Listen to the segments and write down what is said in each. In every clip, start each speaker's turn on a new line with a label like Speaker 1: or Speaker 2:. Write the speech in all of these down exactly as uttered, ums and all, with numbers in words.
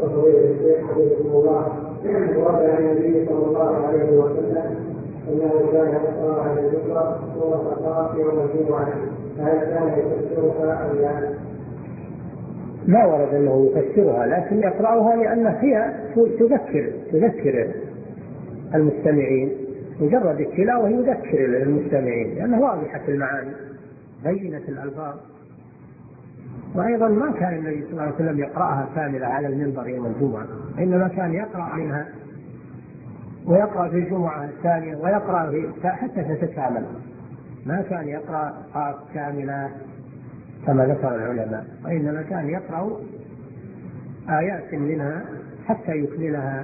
Speaker 1: وفضيلة الشيخ حفظكم الله، ورد عن النبي صلى الله عليه وسلم انه كان يقرا على الجمعه سوره قاف يوم الجمعه، هل كان يفسرها ام لا؟
Speaker 2: ما ورد انه يفسرها، لكن يقراها لان هي تذكر تذكر المستمعين، مجرد التلاوه يذكر المستمعين لانها واضحه المعاني بينه الالفاظ. وأيضا ما كان النبي صلى الله عليه وسلم يقرأها كاملة على المنبر يوم الجمعة، إنما كان يقرأ منها ويقرأ في الجمعة الثانية ويقرأ في حتى تتكامل، ما كان يقرأ قاف كاملة كما ذكر العلماء، وإنما كان يقرأ آيات منها حتى يكملها.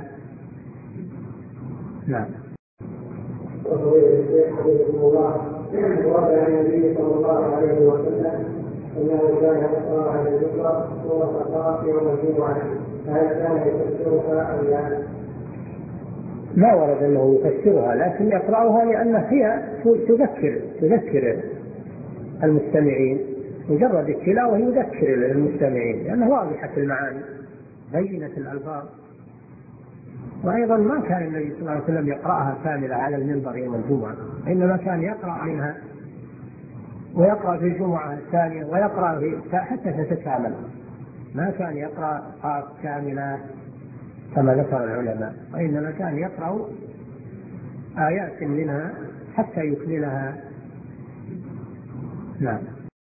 Speaker 2: نعم.
Speaker 1: وفضيلة الشيخ حفظكم الله، ورد عن النبي صلى الله عليه وسلم انه كان يقرا على الجمعه سوره قاف يوم الجمعه، هل كان يفسرها ام لا؟
Speaker 2: ما ورد انه يفسرها، لكن يقراها لان هي تذكر تذكر المستمعين، مجرد التلاوه يذكر المستمعين لانها واضحه المعاني بينه الالفاظ. وأيضا ما كان النبي صلى الله عليه وسلم يقرأها كاملة على المنبر يوم الجمعة، إنما كان يقرأ منها ويقرأ في الجمعة الثانية ويقرأ في حتى تتكامل، ما كان يقرأ قاف كاملة كما ذكر العلماء، وإنما كان يقرأ آيات منها حتى يكملها. نعم.